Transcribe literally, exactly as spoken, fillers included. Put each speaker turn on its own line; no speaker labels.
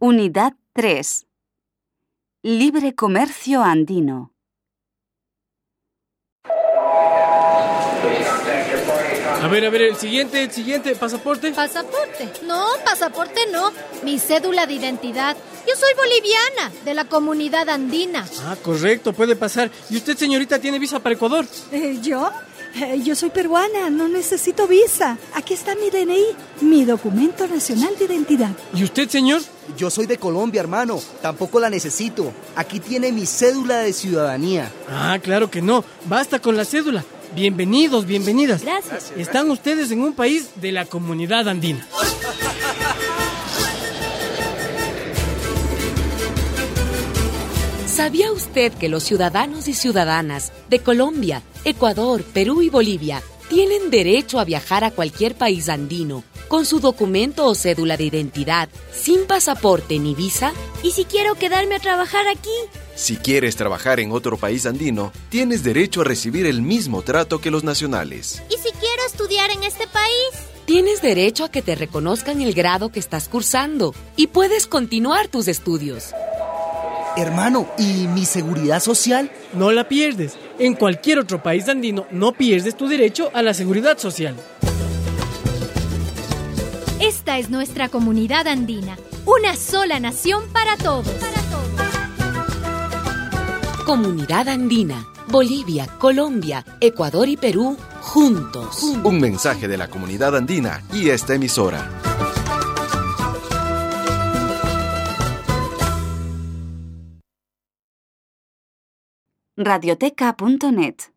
Unidad tres. Libre comercio andino.
A ver, a ver, el siguiente, el siguiente, ¿pasaporte?
¿Pasaporte? No, pasaporte no. Mi cédula de identidad. Yo soy boliviana, de la comunidad andina.
Ah, correcto, puede pasar. ¿Y usted, señorita, tiene visa para Ecuador?
Eh, ¿Yo? Eh, yo soy peruana, no necesito visa. Aquí está mi D N I, mi documento nacional de identidad.
¿Y usted, señor?
Yo soy de Colombia, hermano. Tampoco la necesito. Aquí tiene mi cédula de ciudadanía.
Ah, claro que no. Basta con la cédula. Bienvenidos, bienvenidas.
Gracias.
Están ustedes en un país de la comunidad andina.
¿Sabía usted que los ciudadanos y ciudadanas de Colombia, Ecuador, Perú y Bolivia tienen derecho a viajar a cualquier país andino con su documento o cédula de identidad, sin pasaporte ni visa?
¿Y si quiero quedarme a trabajar aquí?
Si quieres trabajar en otro país andino, tienes derecho a recibir el mismo trato que los nacionales.
¿Y si quiero estudiar en este país?
Tienes derecho a que te reconozcan el grado que estás cursando y puedes continuar tus estudios.
Hermano, ¿y mi seguridad social?
No la pierdes. En cualquier otro país andino no pierdes tu derecho a la seguridad social.
Esta es nuestra comunidad andina. Una sola nación para todos. Para todos.
Comunidad Andina, Bolivia, Colombia, Ecuador y Perú, juntos.
Un mensaje de la comunidad andina y esta emisora.
radioteca punto net